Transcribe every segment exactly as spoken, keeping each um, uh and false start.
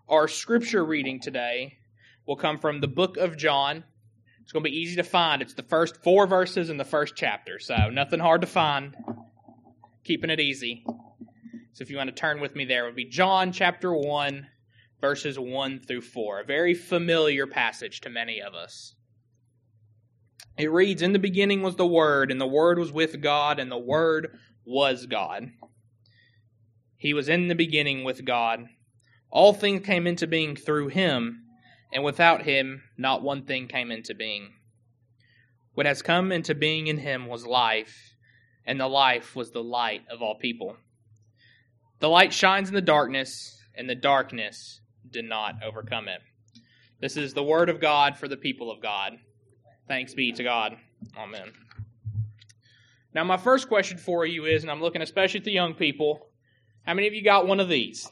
Our scripture reading today will come from the book of John. It's going to be easy to find. It's the first four verses in the first chapter, so nothing hard to find. Keeping it easy. So if you want to turn with me there, it would be John chapter one, verses one through four. A very familiar passage to many of us. It reads, "In the beginning was the Word, and the Word was with God, and the Word was God. He was in the beginning with God. All things came into being through Him, and without Him not one thing came into being. What has come into being in Him was life, and the life was the light of all people. The light shines in the darkness, and the darkness did not overcome it." This is the word of God for the people of God. Thanks be to God. Amen. Now, my first question for you is, and I'm looking especially at the young people, how many of you got one of these?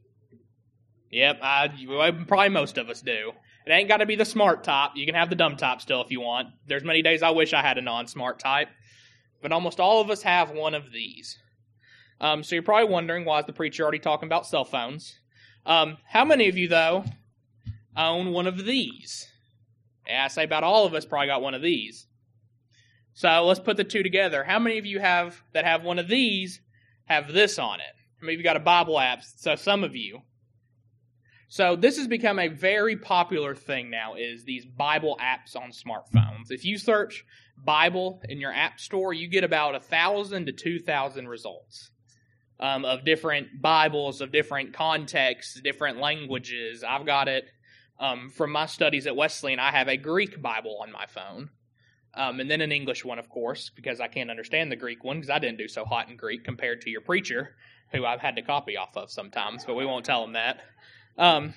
Yep, I, probably most of us do. It ain't got to be the smart type. You can have the dumb type still if you want. There's many days I wish I had a non-smart type. But almost all of us have one of these. Um, so you're probably wondering, why is the preacher already talking about cell phones? Um, how many of you, though, own one of these? Yeah, I say about all of us probably got one of these. So let's put the two together. How many of you have that have one of these have this on it? How many of you got a Bible app? So some of you. So this has become a very popular thing now, is these Bible apps on smartphones. If you search Bible in your app store, you get about one thousand to two thousand results um, of different Bibles, of different contexts, different languages. I've got it um, from my studies at Wesleyan. I have a Greek Bible on my phone, um, and then an English one, of course, because I can't understand the Greek one, because I didn't do so hot in Greek compared to your preacher, who I've had to copy off of sometimes, but we won't tell him that. Um,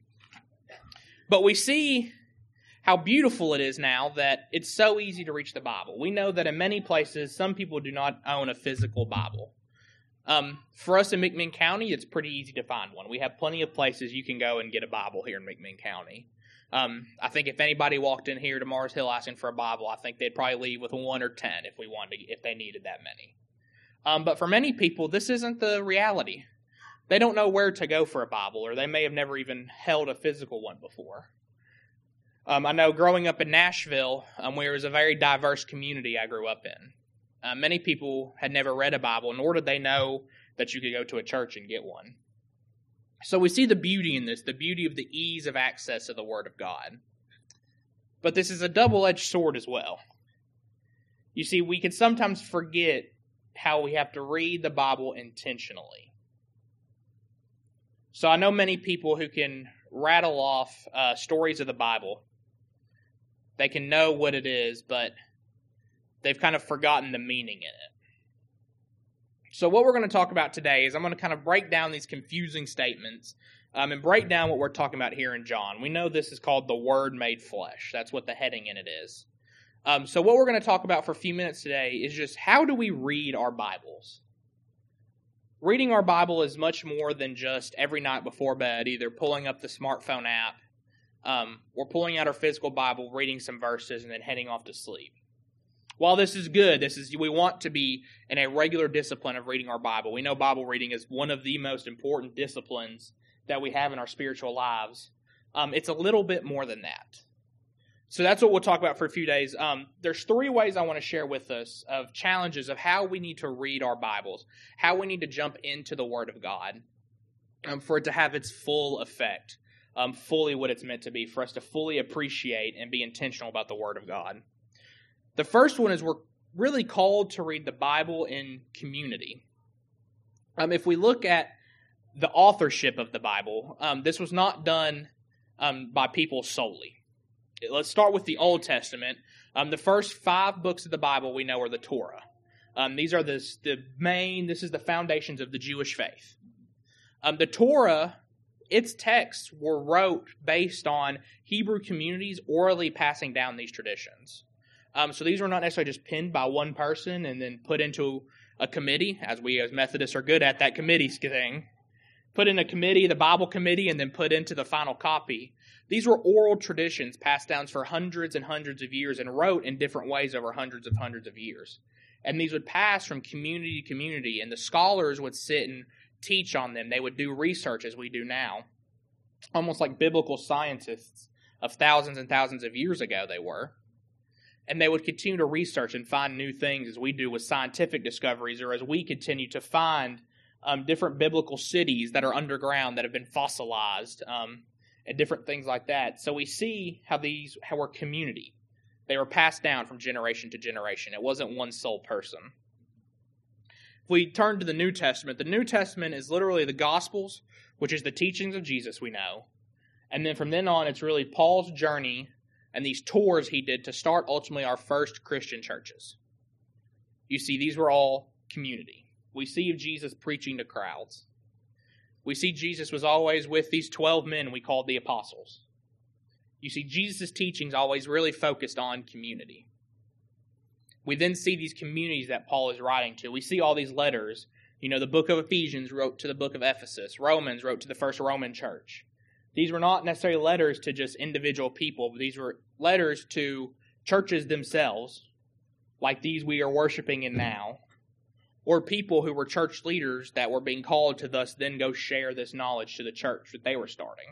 but we see how beautiful it is now that it's so easy to reach the Bible. We know that in many places, some people do not own a physical Bible. Um, for us in McMinn County, it's pretty easy to find one. We have plenty of places you can go and get a Bible here in McMinn County. Um, I think if anybody walked in here to Mars Hill asking for a Bible, I think they'd probably leave with one or ten if we wanted to, if they needed that many. Um, but for many people, this isn't the reality. They don't know where to go for a Bible, or they may have never even held a physical one before. Um, I know growing up in Nashville, um, where it was a very diverse community I grew up in, uh, many people had never read a Bible, nor did they know that you could go to a church and get one. So we see the beauty in this, the beauty of the ease of access to the Word of God. But this is a double-edged sword as well. You see, we can sometimes forget how we have to read the Bible intentionally. So I know many people who can rattle off uh, stories of the Bible. They can know what it is, but they've kind of forgotten the meaning in it. So what we're going to talk about today is I'm going to kind of break down these confusing statements um, and break down what we're talking about here in John. We know this is called the Word made flesh. That's what the heading in it is. Um, so what we're going to talk about for a few minutes today is just how do we read our Bibles? Reading our Bible is much more than just every night before bed, either pulling up the smartphone app um, or pulling out our physical Bible, reading some verses, and then heading off to sleep. While this is good, this is we want to be in a regular discipline of reading our Bible. We know Bible reading is one of the most important disciplines that we have in our spiritual lives. Um, it's a little bit more than that. So that's what we'll talk about for a few days. Um, there's three ways I want to share with us of challenges of how we need to read our Bibles, how we need to jump into the Word of God um, for it to have its full effect, um, fully what it's meant to be, for us to fully appreciate and be intentional about the Word of God. The first one is we're really called to read the Bible in community. Um, if we look at the authorship of the Bible, um, this was not done um, by people solely. Let's start with the Old Testament. Um, the first five books of the Bible we know are the Torah. Um, these are the, the main, this is the foundations of the Jewish faith. Um, the Torah, its texts were wrote based on Hebrew communities orally passing down these traditions. Um, so these were not necessarily just penned by one person and then put into a committee, as we as Methodists are good at that committee thing. Put in a committee, the Bible committee, and then put into the final copy. These were oral traditions passed down for hundreds and hundreds of years and wrote in different ways over hundreds of hundreds of years. And these would pass from community to community, and the scholars would sit and teach on them. They would do research as we do now. almost like biblical scientists of thousands and thousands of years ago they were. And they would continue to research and find new things as we do with scientific discoveries, or as we continue to find um, different biblical cities that are underground that have been fossilized, um, and different things like that. So we see how these how we're community. They were passed down from generation to generation. It wasn't one sole person. If we turn to the New Testament, the New Testament is literally the Gospels, which is the teachings of Jesus we know. And then from then on, it's really Paul's journey and these tours he did to start ultimately our first Christian churches. You see, these were all community. We see Jesus preaching to crowds. We see Jesus was always with these twelve men we called the apostles. You see, Jesus' teachings always really focused on community. We then see these communities that Paul is writing to. We see all these letters. You know, the book of Ephesians wrote to the book of Ephesus. Romans wrote to the first Roman church. These were not necessarily letters to just individual people, but these were letters to churches themselves, like these we are worshiping in now, or people who were church leaders that were being called to thus then go share this knowledge to the church that they were starting.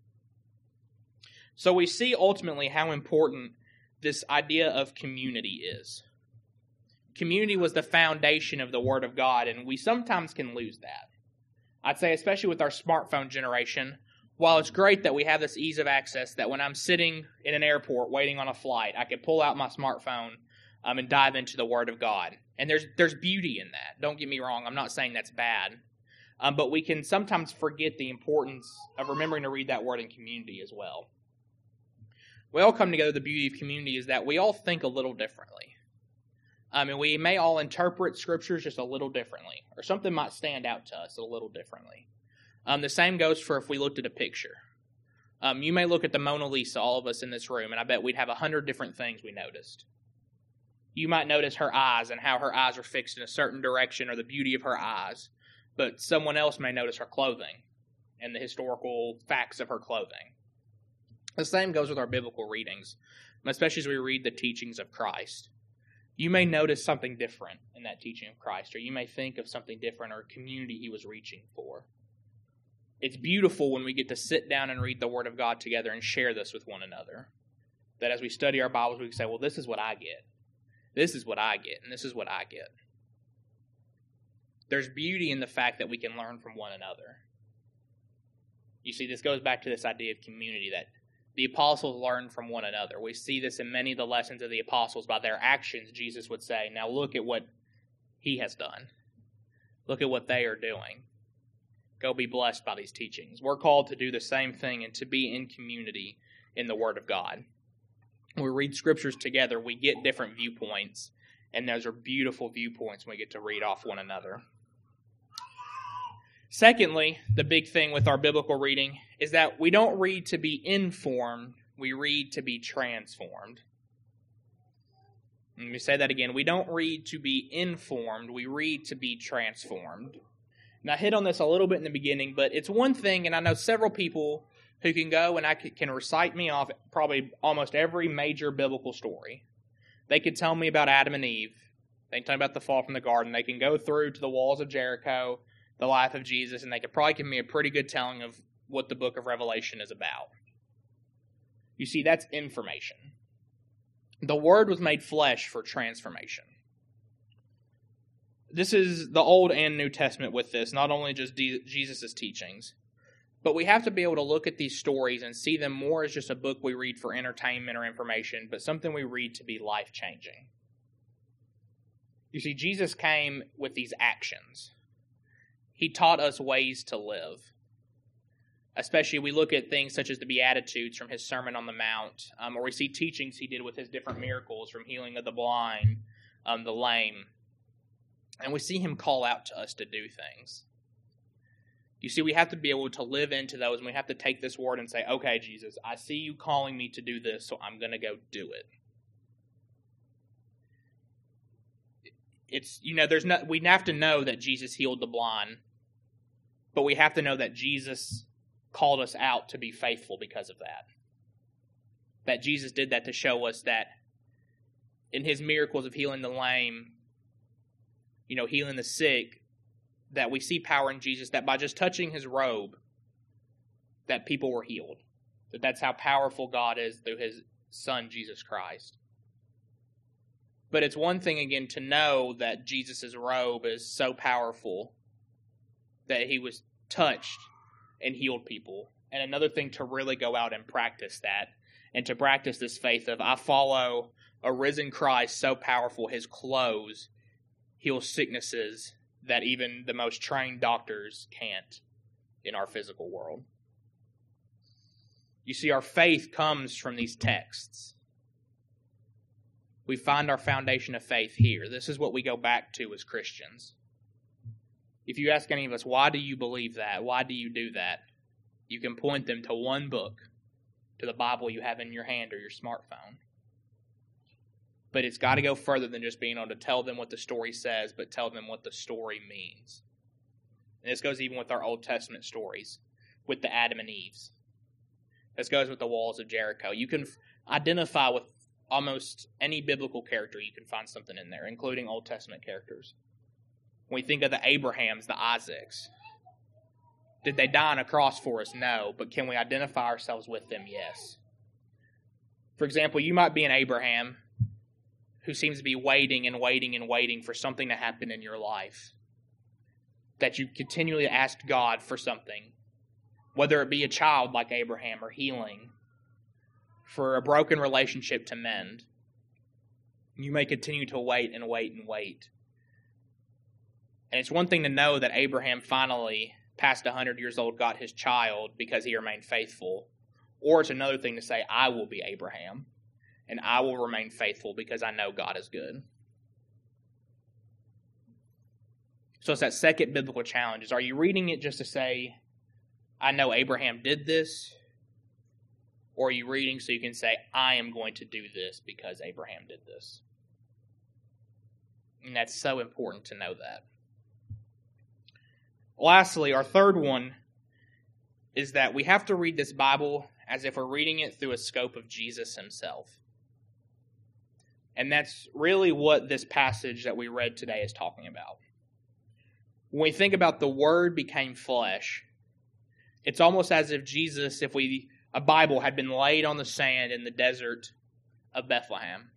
So we see ultimately how important this idea of community is. Community was the foundation of the Word of God, and we sometimes can lose that. I'd say especially with our smartphone generation, while it's great that we have this ease of access, that when I'm sitting in an airport waiting on a flight, I can pull out my smartphone um, and dive into the Word of God. And there's there's beauty in that. Don't get me wrong. I'm not saying that's bad. Um, but we can sometimes forget the importance of remembering to read that Word in community as well. We all come together. The beauty of community is that we all think a little differently. Um, and we may all interpret Scriptures just a little differently. Or something might stand out to us a little differently. Um, the same goes for if we looked at a picture. Um, you may look at the Mona Lisa, all of us in this room, and I bet we'd have a hundred different things we noticed. You might notice her eyes and how her eyes are fixed in a certain direction or the beauty of her eyes. But someone else may notice her clothing and the historical facts of her clothing. The same goes with our biblical readings, especially as we read the teachings of Christ. You may notice something different in that teaching of Christ, or you may think of something different or a community he was reaching for. It's beautiful when we get to sit down and read the Word of God together and share this with one another. That as we study our Bibles, we can say, well, this is what I get. This is what I get, and this is what I get. There's beauty in the fact that we can learn from one another. You see, this goes back to this idea of community, that the apostles learned from one another. We see this in many of the lessons of the apostles. By their actions, Jesus would say, now look at what he has done. Look at what they are doing. Go be blessed by these teachings. We're called to do the same thing and to be in community in the Word of God. When we read Scriptures together, we get different viewpoints, and those are beautiful viewpoints when we get to read off one another. Secondly, the big thing with our biblical reading is that we don't read to be informed, we read to be transformed. Let me say that again. We don't read to be informed, we read to be transformed. And I hit on this a little bit in the beginning, but it's one thing, and I know several people who can go and I can recite me off probably almost every major biblical story. They could tell me about Adam and Eve. They can tell me about the fall from the garden. They can go through to the walls of Jericho, the life of Jesus, and they could probably give me a pretty good telling of what the book of Revelation is about. You see, that's information. The Word was made flesh for transformation. This is the Old and New Testament with this, not only just Jesus' teachings. But we have to be able to look at these stories and see them more as just a book we read for entertainment or information, but something we read to be life-changing. You see, Jesus came with these actions. He taught us ways to live. Especially we look at things such as the Beatitudes from his Sermon on the Mount, um, or we see teachings he did with his different miracles, from healing of the blind, um, the lame. And we see him call out to us to do things. You see, we have to be able to live into those, and we have to take this word and say, okay, Jesus, I see you calling me to do this, so I'm going to go do it. It's, you know, there's no, we have to know that Jesus healed the blind, but we have to know that Jesus called us out to be faithful because of that. That Jesus did that to show us that in his miracles of healing the lame, you know, healing the sick, that we see power in Jesus, that by just touching his robe, that people were healed. That that's how powerful God is through his Son, Jesus Christ. But it's one thing, again, to know that Jesus' robe is so powerful that he was touched and healed people. And another thing to really go out and practice that, and to practice this faith of, I follow a risen Christ so powerful, his clothes heal sicknesses that even the most trained doctors can't in our physical world. You see, our faith comes from these texts. We find our foundation of faith here. This is what we go back to as Christians. If you ask any of us, why do you believe that? Why do you do that? You can point them to one book, to the Bible you have in your hand or your smartphone. But it's got to go further than just being able to tell them what the story says, but tell them what the story means. And this goes even with our Old Testament stories, with the Adam and Eves. This goes with the walls of Jericho. You can identify with almost any biblical character. You can find something in there, including Old Testament characters. When we think of the Abrahams, the Isaacs, did they die on a cross for us? No. But can we identify ourselves with them? Yes. For example, you might be an Abraham who seems to be waiting and waiting and waiting for something to happen in your life. That you continually ask God for something. Whether it be a child like Abraham or healing. For a broken relationship to mend. You may continue to wait and wait and wait. And it's one thing to know that Abraham finally, past one hundred years old, got his child because he remained faithful. Or it's another thing to say, I will be Abraham. And I will remain faithful because I know God is good. So it's that second biblical challenge. Is, are you reading it just to say, I know Abraham did this? Or are you reading so you can say, I am going to do this because Abraham did this? And that's so important to know that. Lastly, our third one is that we have to read this Bible as if we're reading it through a scope of Jesus himself. And that's really what this passage that we read today is talking about. When we think about the Word became flesh, it's almost as if Jesus, if we a Bible had been laid on the sand in the desert of Bethlehem.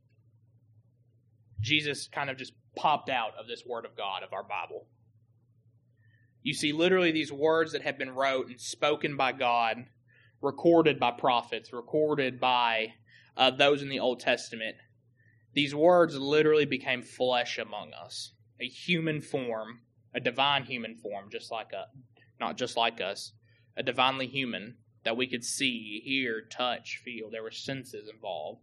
Jesus kind of just popped out of this Word of God, of our Bible. You see literally these words that have been wrote and spoken by God, recorded by prophets, recorded by uh, those in the Old Testament. These words literally became flesh among us, a human form, a divine human form, just like a, not just like us, a divinely human that we could see, hear, touch, feel. There were senses involved.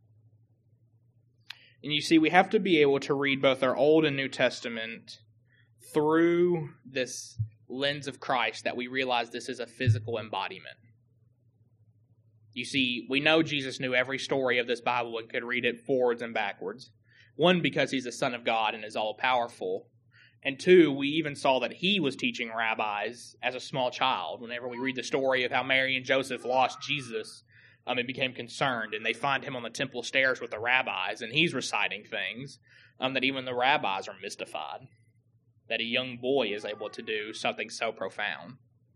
And you see, we have to be able to read both our Old and New Testament through this lens of Christ, that we realize this is a physical embodiment. You see, we know Jesus knew every story of this Bible and could read it forwards and backwards. One, because he's the Son of God and is all-powerful. And two, we even saw that he was teaching rabbis as a small child. Whenever we read the story of how Mary and Joseph lost Jesus, um, and became concerned, and they find him on the temple stairs with the rabbis, and he's reciting things um, that even the rabbis are mystified. That a young boy is able to do something so profound.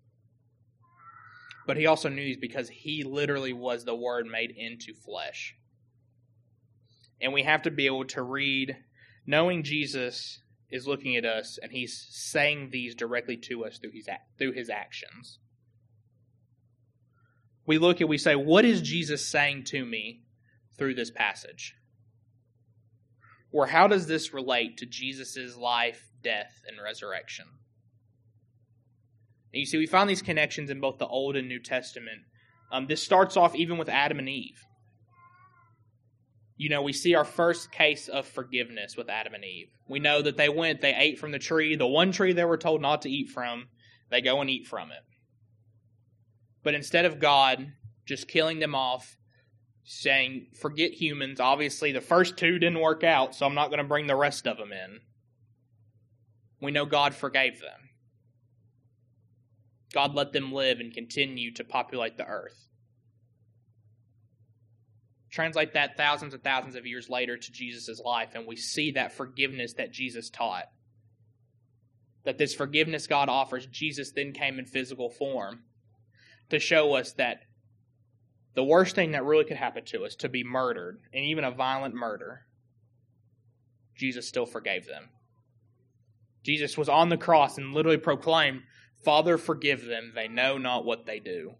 But he also knew these because he literally was the Word made into flesh. And we have to be able to read, knowing Jesus is looking at us, and he's saying these directly to us through his, through his actions. We look and we say, what is Jesus saying to me through this passage? Or how does this relate to Jesus' life, death, and resurrection? And you see, we find these connections in both the Old and New Testament. Um, this starts off even with Adam and Eve. You know, we see our first case of forgiveness with Adam and Eve. We know that they went, they ate from the tree, the one tree they were told not to eat from, they go and eat from it. But instead of God just killing them off, saying, forget humans, obviously the first two didn't work out, so I'm not going to bring the rest of them in. We know God forgave them. God let them live and continue to populate the earth. Translate that thousands and thousands of years later to Jesus' life, and we see that forgiveness that Jesus taught. That this forgiveness God offers, Jesus then came in physical form. to show us that the worst thing that really could happen to us, to be murdered, and even a violent murder, Jesus still forgave them. Jesus was on the cross and literally proclaimed, "Father, forgive them, they know not what they do."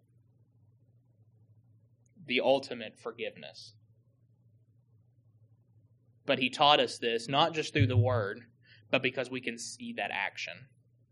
The ultimate forgiveness. But he taught us this not just through the word, but because we can see that action.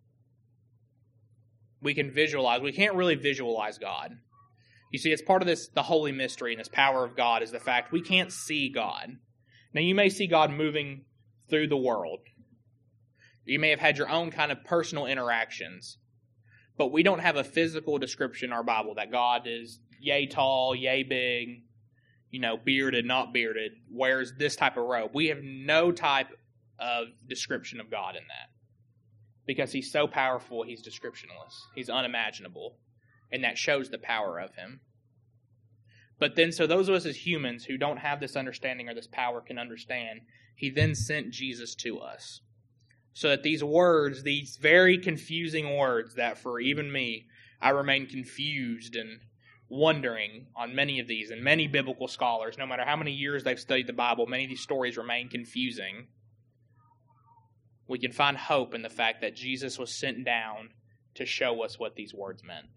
We can visualize. We can't really visualize God. You see, it's part of this, the holy mystery and this power of God is the fact we can't see God. Now, you may see God moving through the world. You may have had your own kind of personal interactions. But we don't have a physical description in our Bible that God is yay tall, yay big, you know, bearded, not bearded, wears this type of robe. We have no type of description of God in that. Because he's so powerful, he's descriptionless. He's unimaginable. And that shows the power of him. But then, so those of us as humans who don't have this understanding or this power can understand, he then sent Jesus to us. So that these words, these very confusing words that for even me, I remain confused and wondering on many of these, and many biblical scholars, no matter how many years they've studied the Bible, many of these stories remain confusing. We can find hope in the fact that Jesus was sent down to show us what these words meant.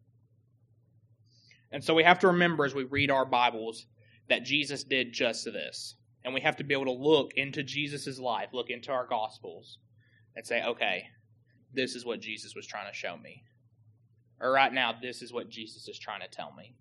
And so we have to remember as we read our Bibles that Jesus did just this. And we have to be able to look into Jesus' life, look into our Gospels, and say, okay, this is what Jesus was trying to show me. Or right now, this is what Jesus is trying to tell me.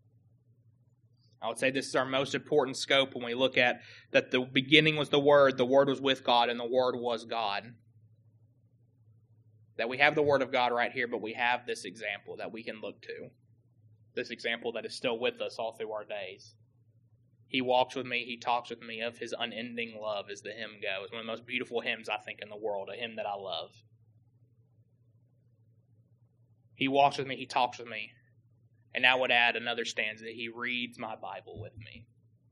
I would say this is our most important scope when we look at that the beginning was the Word, the Word was with God, and the Word was God. That we have the Word of God right here, but we have this example that we can look to. This example that is still with us all through our days. He walks with me, he talks with me of his unending love, as the hymn goes. One of the most beautiful hymns, I think, in the world, a hymn that I love. He walks with me, he talks with me. And I would add another stanza, that he reads my Bible with me.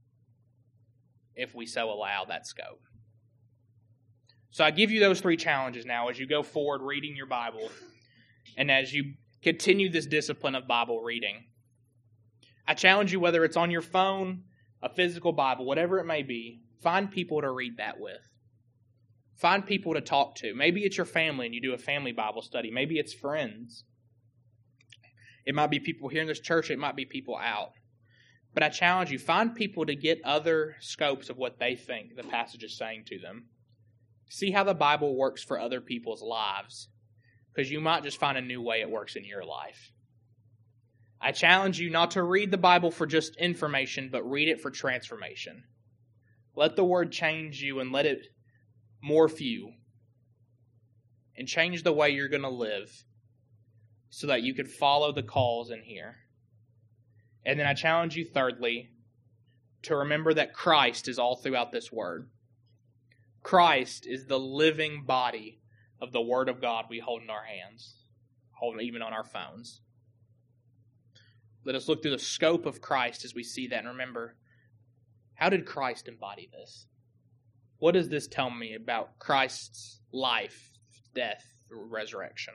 If we so allow that scope. So I give you those three challenges now as you go forward reading your Bible. And as you continue this discipline of Bible reading. I challenge you, whether it's on your phone, a physical Bible, whatever it may be, find people to read that with. Find people to talk to. Maybe it's your family and you do a family Bible study. Maybe it's friends. It might be people here in this church. It might be people out. But I challenge you, find people to get other scopes of what they think the passage is saying to them. See how the Bible works for other people's lives. Because you might just find a new way it works in your life. I challenge you not to read the Bible for just information, but read it for transformation. Let the Word change you and let it morph you. And change the way you're going to live so that you can follow the calls in here. And then I challenge you, thirdly, to remember that Christ is all throughout this Word. Christ is the living body of the Word of God we hold in our hands, hold even on our phones. Let us look through the scope of Christ as we see that and remember, how did Christ embody this? What does this tell me about Christ's life, death, resurrection?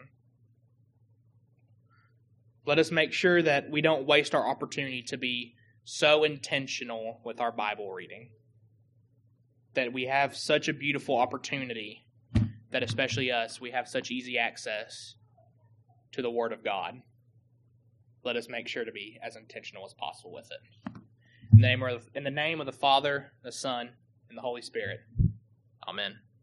Let us make sure that we don't waste our opportunity to be so intentional with our Bible reading. That we have such a beautiful opportunity that especially us, we have such easy access to the Word of God. Let us make sure to be as intentional as possible with it. In the name of, in the name of the Father, the Son, and the Holy Spirit. Amen.